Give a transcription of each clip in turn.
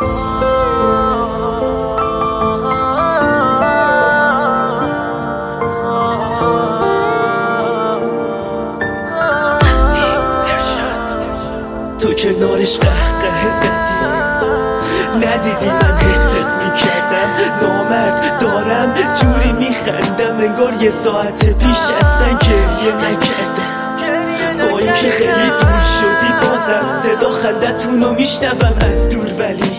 تو کنارش قهقه زدی، ندیدی من حق میکردم نامرد دارم جوری میخندم انگار یه ساعت پیش اصلا گریه نکردم. با اینکه خیلی دور شدی بازم صدا خندتونو میشنوم از دور، ولی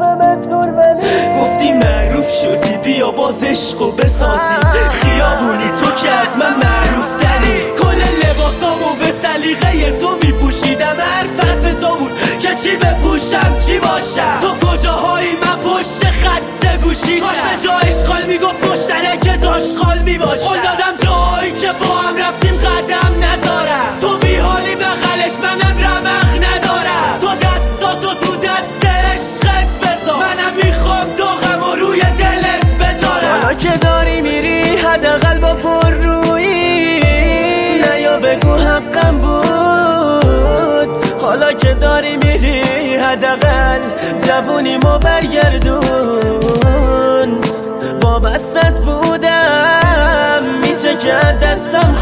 گفتی معروف شدی بیا باز عشقو بسازیم خیابونی، تو که از من معروف تری. کل لباسامو به سلیقه تو میپوشیدم، حرف تو بود که چی بپوشم چی باشم. تو کجاهایی من پشت خط گوشی کاش به جا اشغال میگفت مشترک داشغال میباشم. قول دادم جایی که با هم رفتیم قدم نذارم، تو بیحالی بغلش منم رمق ندارم. تو دستاتو تو دست عشقت بذار، منم میخوام داغم و روی دلت بذارم. حالا که داری میری حداقل با پر رویی نیا بگو حقم بود. حالا که داری میری حداقل جوونیمو برگردون. وابستت بودم میچکد دستم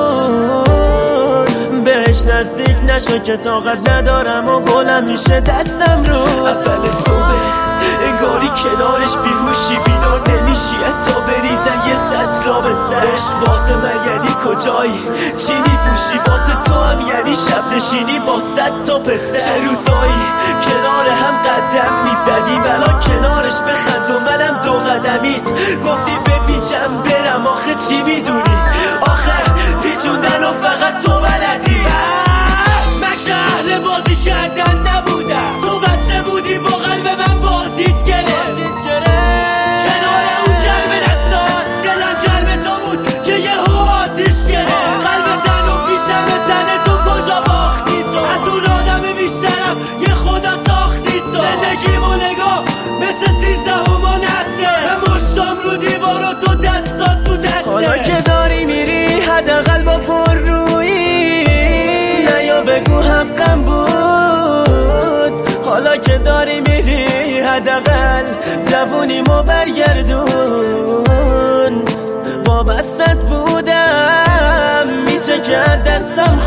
خون، بهش نزدیک نشو که طاقت ندارم و بلند میشه دستم رو. اول صبح انگاری کنارش بیهوشی بیدار نمیشی حتی بریزن یه سطلا به سرش. واسه من یعنی کجایی چی میپوشی، واسه تو هم یعنی شب نشینی با 100 تا پسر. چه روزایی کنار هم قدم میزدیم الان کنارش بخند و منم 2 قدمیت. گفتی بپیچم برم آخه چی میدونی، آخه پیچوندن و فقط تو بلدی. من که اهل بازی کردن نبودم، تو بچه بودی با قلب من بازیت گرفت. کنار اون گرم دستات دلم گرم تو بود که یهو آتیش گرفت. قلب تن و پیشم تن تو کجا باختی تو، از اون آدم بیشترم یه خدا ساختی تو. زندگیمو نگاه مثل 13 نفته به مشتم رو دیوار و تو دستات تو دسته. حالا که داری میری حداقل با پر رویی نیا بگو حقم بود. حالا که داری میری حداقل جوونیمو برگردون. وابستت بودم میچکد دستم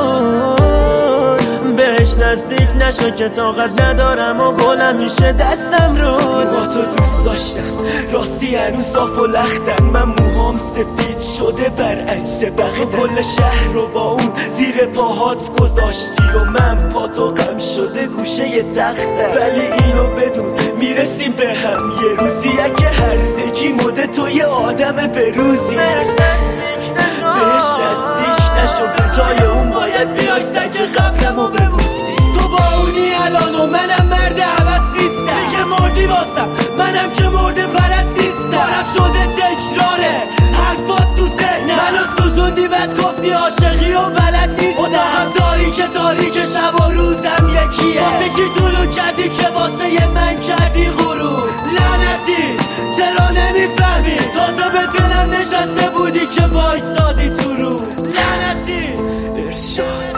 خون، بهش نزدیک نشو که طاقت ندارم و بلند میشه دستم رو. با تو دوست داشتم راستی هنوز صاف و لختم، من موهام سفید شده برعکس بقیه. کل شهر رو با اون زیر پاهات گذاشتی و من پاتو غم شده گوشه ی تختم. ولی اینو بدون میرسیم به هم یه روزی، اگه هرزگی مده تو یه آدم بروزی. بهش نزدیک نشو به جای اون باید بیای سگ قبرمو ببوسی. تو با اونی الان و منم مرد عوض نیستم، دیگه مردی واسم منم که مرده پرست نیستم. دارم شده تکراره حرفات تو ذهنم، منو سوزوندی بعد گفتی عاشقی و بلد نیستم. اتاقم تاریک شب و روزم یکیه، واسه کی طولو کردی که واسه من کردی غرور. لعنتی چرا نمیفهمی تازه به دلم نشسته بودی که وایستادی تو رو. لعنتی ارشاد